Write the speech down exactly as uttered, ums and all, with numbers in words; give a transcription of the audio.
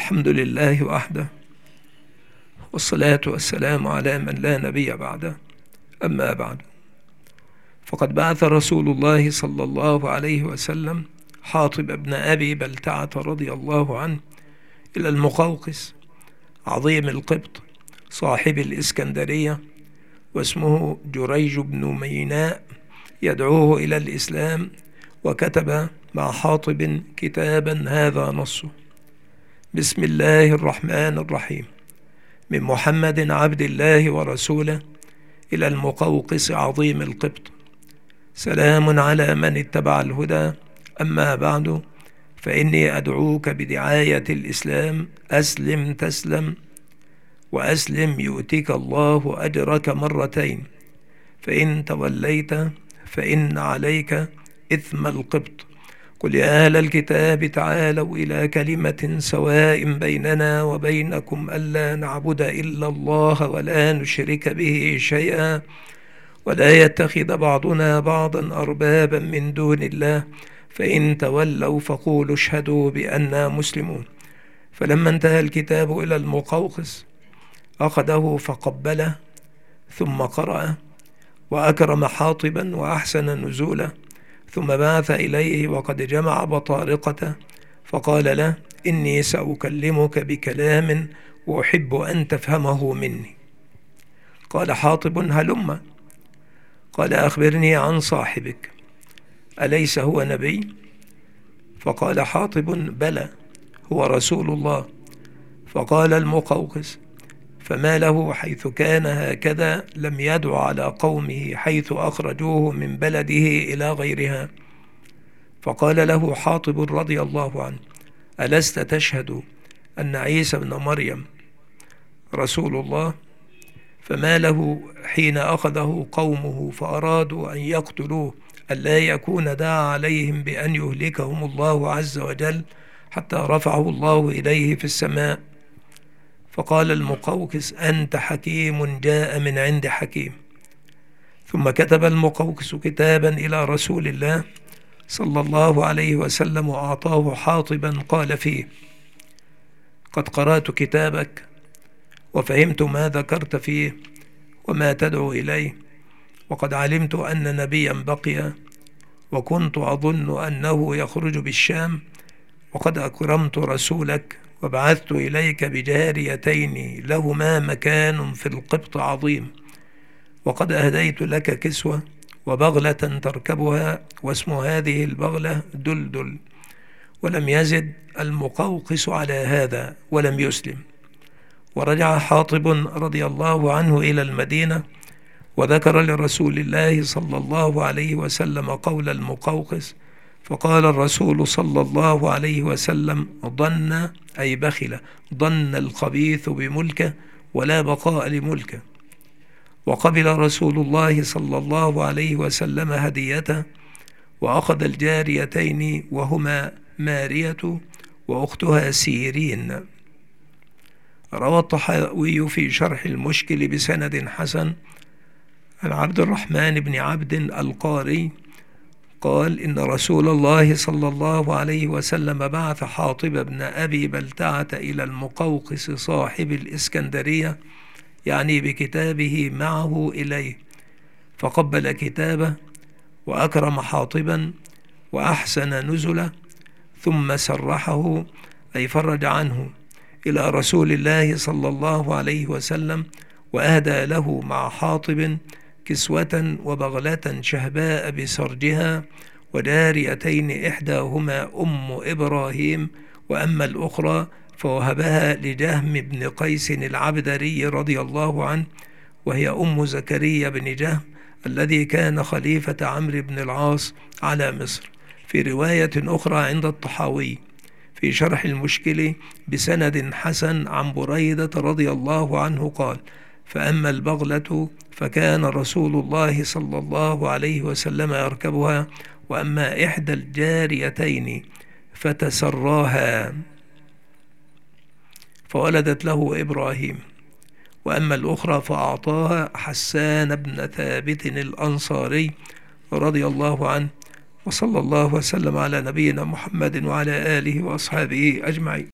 الحمد لله وحده، والصلاة والسلام على من لا نبي بعده. أما بعد، فقد بعث رسول الله صلى الله عليه وسلم حاطب بن أبي بلتعة رضي الله عنه إلى المقوقس عظيم القبط صاحب الإسكندرية، واسمه جريج بن ميناء، يدعوه إلى الإسلام، وكتب مع حاطب كتابا هذا نصه: بسم الله الرحمن الرحيم، من محمد عبد الله ورسوله إلى المقوقس عظيم القبط، سلام على من اتبع الهدى. أما بعد، فإني أدعوك بدعاية الإسلام، أسلم تسلم، وأسلم يؤتك الله أجرك مرتين، فإن توليت فإن عليك إثم القبط. قل يا أهل الكتاب تعالوا إلى كلمة سواء بيننا وبينكم ألا نعبد إلا الله ولا نشرك به شيئا ولا يتخذ بعضنا بعضا أربابا من دون الله، فإن تولوا فقولوا اشهدوا بأننا مسلمون. فلما انتهى الكتاب إلى المقوقس أخذه فقبله، ثم قرأ وأكرم حاطبا وأحسن نزوله، ثم بعث إليه وقد جمع بطارقته، فقال له: إني سأكلمك بكلام وأحب أن تفهمه مني. قال حاطب: هلم. قال: أخبرني عن صاحبك، أليس هو نبي؟ فقال حاطب: بلى، هو رسول الله. فقال المقوقس: فما له حيث كان هكذا لم يدع على قومه حيث أخرجوه من بلده إلى غيرها؟ فقال له حاطب رضي الله عنه: ألست تشهد أن عيسى بن مريم رسول الله؟ فما له حين أخذه قومه فأرادوا أن يقتلوه ألا يكون دعا عليهم بأن يهلكهم الله عز وجل حتى رفعه الله إليه في السماء؟ فقال المقوقس: أنت حكيم جاء من عند حكيم. ثم كتب المقوقس كتابا إلى رسول الله صلى الله عليه وسلم وأعطاه حاطبا، قال فيه: قد قرأت كتابك وفهمت ما ذكرت فيه وما تدعو إليه، وقد علمت أن نبيا بقي، وكنت أظن أنه يخرج بالشام، وقد أكرمت رسولك وبعثت إليك بجاريتين لهما مكان في القبط عظيم، وقد أهديت لك كسوة وبغلة تركبها، واسم هذه البغلة دلدل. ولم يزد المقوقس على هذا ولم يسلم. ورجع حاطب رضي الله عنه إلى المدينة، وذكر لرسول الله صلى الله عليه وسلم قول المقوقس، فقال الرسول صلى الله عليه وسلم: ظن أي بخل، ظن الخبيث بملكه ولا بقاء لملكه. وقبل رسول الله صلى الله عليه وسلم هديته، وأخذ الجاريتين وهما مارية وأختها سيرين. روى الطحاوي في شرح المشكل بسند حسن عن عبد الرحمن بن عبد القاري قال: إن رسول الله صلى الله عليه وسلم بعث حاطب بن أبي بلتعة إلى المقوقس صاحب الإسكندرية، يعني بكتابه معه إليه، فقبل كتابه وأكرم حاطبا وأحسن نزله، ثم سرحه أي فرج عنه إلى رسول الله صلى الله عليه وسلم، وأهدى له مع حاطب كسوة وبغلة شهباء بسرجها، وجاريتين إحداهما أم إبراهيم، وأما الأخرى فوهبها لجهم بن قيس العبدري رضي الله عنه، وهي أم زكريا بن جهم الذي كان خليفة عمرو بن العاص على مصر. في رواية أخرى عند الطحاوي في شرح المشكل بسند حسن عن بريدة رضي الله عنه قال: فأما البغلة فكان رسول الله صلى الله عليه وسلم يركبها، وأما إحدى الجاريتين فتسراها فولدت له إبراهيم، وأما الأخرى فأعطاها حسان بن ثابت الأنصاري رضي الله عنه. وصلى الله وسلم على نبينا محمد وعلى آله وأصحابه أجمعين.